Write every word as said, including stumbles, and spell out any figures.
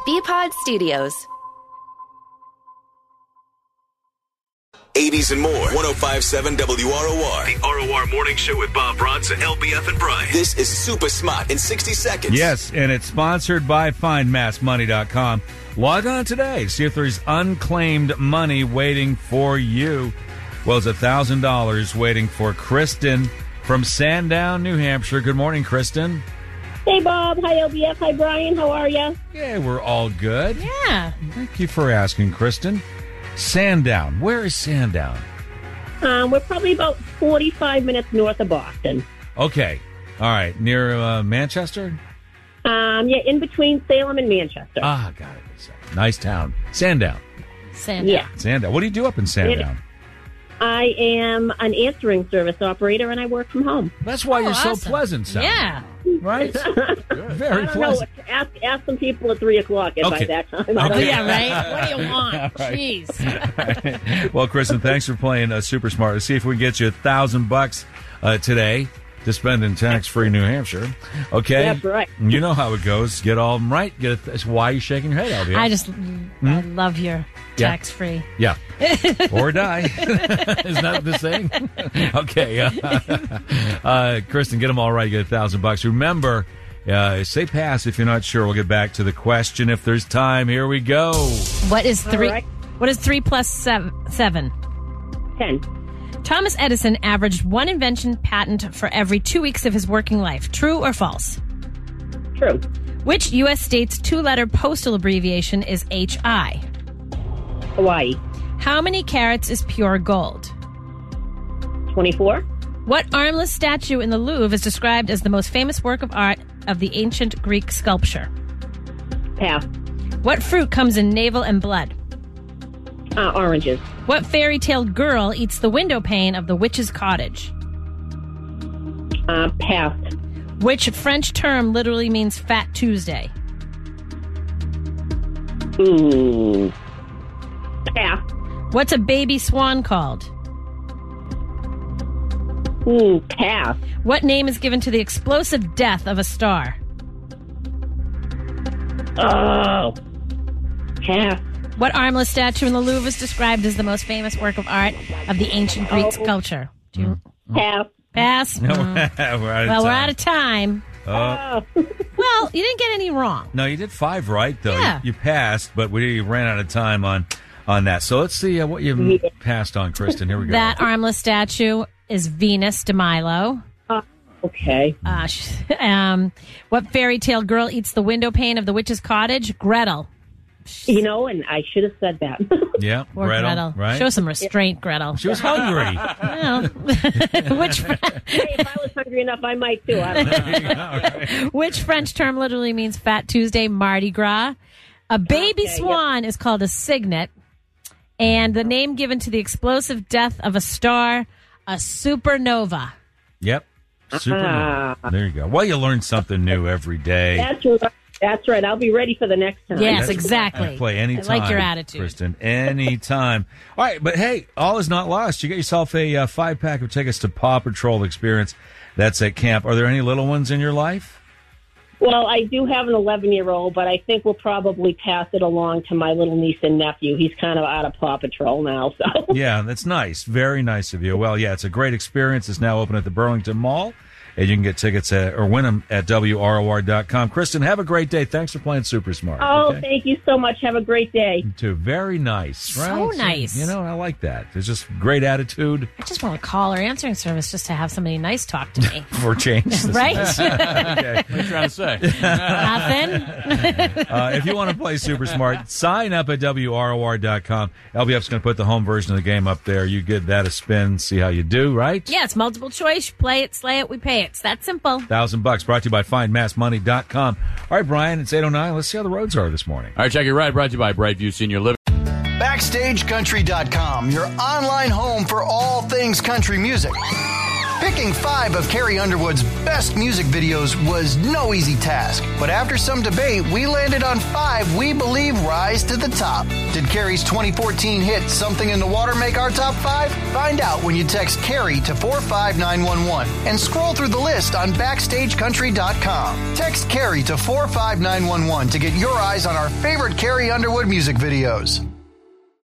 B-Pod Studios. eighties and more. one oh five point seven W R O R. The R O R Morning Show with Bob Bronson, L B F, and Brian. This is Super Smart in sixty seconds. Yes, and it's sponsored by Find Mass Money dot com. Log on today. See if there's unclaimed money waiting for you. Well, it's one thousand dollars waiting for Kristen from Sandown, New Hampshire. Good morning, Kristen. Hey, Bob. Hi, L B F. Hi, Brian. How are you? Yeah, we're all good. Yeah. Thank you for asking, Kristen. Sandown. Where is Sandown? Um, we're probably about forty-five minutes north of Boston. Okay. All right. Near uh, Manchester? Um, yeah, in between Salem and Manchester. Ah, got it. Nice town. Sandown. Sandown. Yeah. Sandown. What do you do up in Sandown? I am an answering service operator, and I work from home. That's why Oh, you're awesome. so pleasant, Sam. Yeah. Right? Very I don't pleasant. know. Ask, ask some people at three o'clock if Okay. by that time. I Okay. don't Oh, know. yeah, right? What do you want? Right. Jeez. Well, Kristen, thanks for playing uh, Super Smart. Let's see if we can get you a thousand bucks uh, today to spend in tax-free New Hampshire. Okay? That's right. You know how it goes. Get all of them right. Get a th- why are you shaking your head, L B? I just I love your Yeah. tax-free. Yeah. Or die. Isn't that the saying? Okay. Uh, uh, Kristen, get them all right. Get a thousand bucks. Remember, uh, say pass if you're not sure. We'll get back to the question if there's time. Here we go. What is three? right. What is three plus seven? Seven. Ten. Thomas Edison averaged one invention patent for every two weeks of his working life. True or false? True. Which U S state's two-letter postal abbreviation is H I? Hawaii. How many carats is pure gold? Twenty-four. What armless statue in the Louvre is described as the most famous work of art of the ancient Greek sculpture? Pass. What fruit comes in navel and blood? Uh, oranges. What fairy tale girl eats the window pane of the witch's cottage? Uh, pass. Which French term literally means Fat Tuesday? Ooh. Pass. What's a baby swan called? Ooh, pass. What name is given to the explosive death of a star? Oh. Pass. What armless statue in the Louvre is described as the most famous work of art of the ancient Greek sculpture? Do you Pass. pass? No, Mm. we're out of Well, time. we're out of time. Oh. Oh. Well, you didn't get any wrong. No, you did five right, though. Yeah. You, you passed, but we ran out of time on, on that. So let's see uh, what you Yeah. passed on, Kristen. Here we go. That armless statue is Venus de Milo. Uh, okay. Uh, sh- um, what fairy tale girl eats the window pane of the witch's cottage? Gretel. You know, and I should have said that. Yeah, Or Gretel, Gretel. right? Show some restraint, Gretel. She was hungry. Well, which Hey, if I was hungry enough, I might too. I don't know. which French term literally means Fat Tuesday? Mardi Gras. A baby Okay, swan is called a cygnet, and the name given to the explosive death of a star, a supernova. Yep. Supernova. There you go. Well, you learn something new every day. That's right. That's right. I'll be ready for the next time. Yes, That's- exactly. Play anytime. I like your attitude. Kristen. Anytime. All right, but hey, all is not lost. You get yourself a uh, five pack of tickets to Paw Patrol Experience. That's at camp. Are there any little ones in your life? Well, I do have an eleven-year-old, but I think we'll probably pass it along to my little niece and nephew. He's kind of out of Paw Patrol now, so. Yeah, that's nice. Very nice of you. Well, yeah, it's a great experience. It's now open at the Burlington Mall. And you can get tickets at, or win them at W R O R dot com. Kristen, have a great day. Thanks for playing Super Smart. Oh, okay? thank you so much. Have a great day. You too. Very nice. Right? So nice. You know, I like that. There's just great attitude I just want to call our answering service just to have somebody nice talk to me. for change. Right? Okay. What are you trying to say? Nothing? Uh, if you want to play Super Smart, sign up at W R O R dot com. L B F's going to put the home version of the game up there. You give that a spin, see how you do, right? Yeah, it's multiple choice. Play it, slay it, we pay it. It's that simple. Thousand bucks brought to you by Find Mass Money dot com. All right, Brian, it's eight oh nine. Let's see how the roads are this morning. All right, check your ride. Brought to you by Brightview Senior Living. Backstage Country dot com, your online home for all things country music. Picking five of Carrie Underwood's best music videos was no easy task, but after some debate, we landed on five we believe rise to the top. Did Carrie's twenty fourteen hit Something in the Water make our top five? Find out when you text Carrie to four five nine one one and scroll through the list on backstage country dot com. Text Carrie to four five nine one one to get your eyes on our favorite Carrie Underwood music videos.